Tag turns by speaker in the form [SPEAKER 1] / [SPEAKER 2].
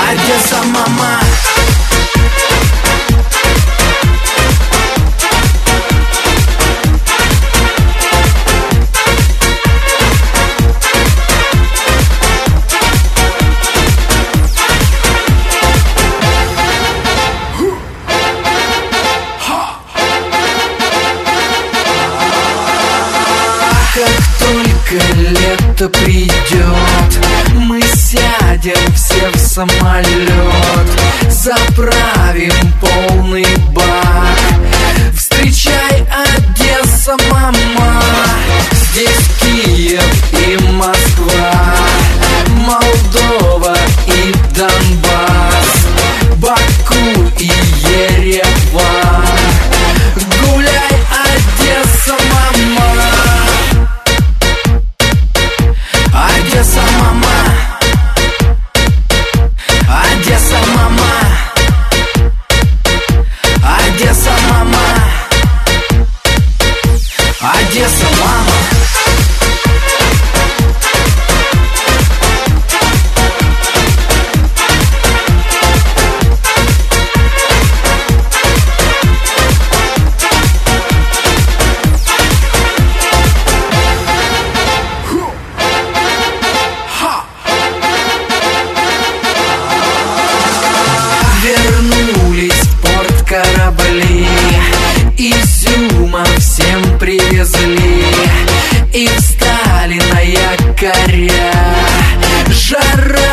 [SPEAKER 1] Одесса, мама. Как только лето придет, мы сядем все в самолет, заправим полный бак. Встречай, Одесса, мама. Здесь Киев и Москва, Молдова и Донбасс, Баку и Ереван. Гуляй, Одесса, мама. Одесса, мама. Одесса, мама. Одесса, мама. Одесса, мама. Вернулись в порт корабли, изюма всем привезли, и встали на якоря. Жара